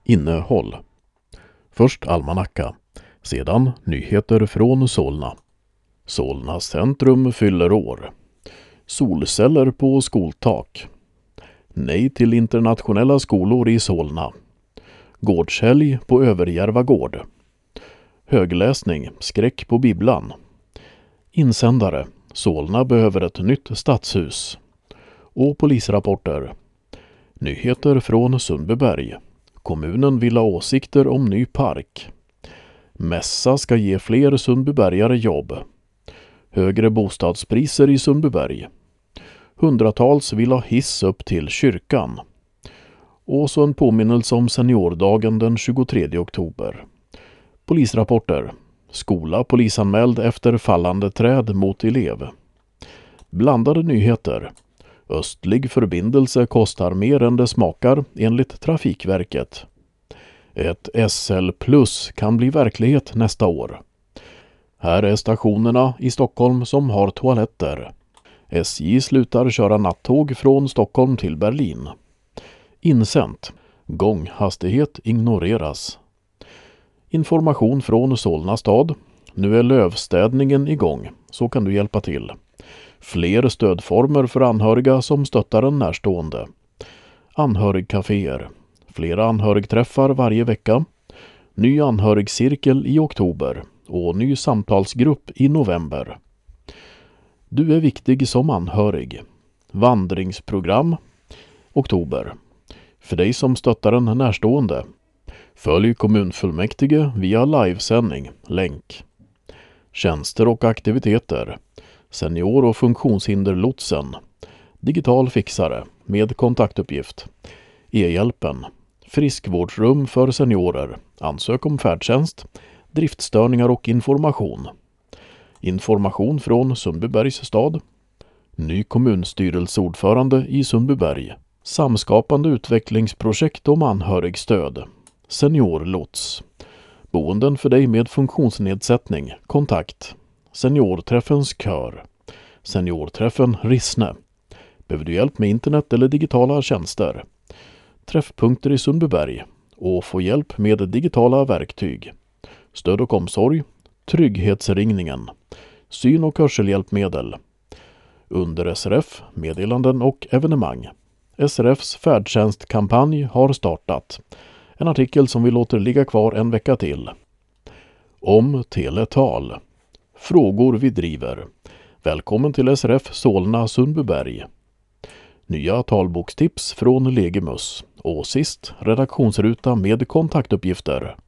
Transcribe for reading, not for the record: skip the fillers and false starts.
Innehåll. Först almanacka, sedan nyheter från Solna. Solna centrum fyller år. Solceller på skoltak. Nej till internationella skolor i Solna. Gårdshelg på Överjärva gård. Högläsning, skräck på bibblan. Insändare, Solna behöver ett nytt stadshus. Och polisrapporter. Nyheter från Sundbyberg. Kommunen vill ha åsikter om ny park. Mässa ska ge fler sundbybergare jobb. Högre bostadspriser i Sundbyberg. Hundratals vill ha hiss upp till kyrkan. Och så en påminnelse om seniordagen den 23 oktober. Polisrapporter. Skola polisanmäld efter fallande träd mot elev. Blandade nyheter. Östlig förbindelse kostar mer än det smakar enligt Trafikverket. Ett SL Plus kan bli verklighet nästa år. Här är stationerna i Stockholm som har toaletter. SJ slutar köra nattåg från Stockholm till Berlin. Insänt. Gånghastighet ignoreras. Information från Solna stad. Nu är lövstädningen igång, så kan du hjälpa till. Fler stödformer för anhöriga som stöttar en närstående. Anhörigcaféer. Flera anhörigträffar varje vecka. Ny anhörigcirkel i oktober och ny samtalsgrupp i november. Du är viktig som anhörig. Vandringsprogram. Oktober. För dig som stöttar en närstående. Följ kommunfullmäktige via livesändning, länk. Tjänster och aktiviteter. Senior- och funktionshinderlotsen. Digital fixare med kontaktuppgift. E-hjälpen. Friskvårdsrum för seniorer. Ansök om färdtjänst. Driftstörningar och information. Information från Sundbybergs stad. Ny kommunstyrelseordförande i Sundbyberg. Samskapande utvecklingsprojekt om anhörigstöd. Seniorlots. Boenden för dig med funktionsnedsättning. Kontakt. Seniorträffens kör. Seniorträffen Rissne. Behöver du hjälp med internet eller digitala tjänster? Träffpunkter i Sundbyberg. Och få hjälp med digitala verktyg. Stöd och omsorg. Trygghetsringningen. Syn- och hörselhjälpmedel. Under SRF, meddelanden och evenemang. SRFs färdtjänstkampanj har startat. En artikel som vi låter ligga kvar en vecka till. Om teletal. Frågor vi driver. Välkommen till SRF Solna Sundbyberg. Nya talbokstips från Legimus. Och sist redaktionsruta med kontaktuppgifter.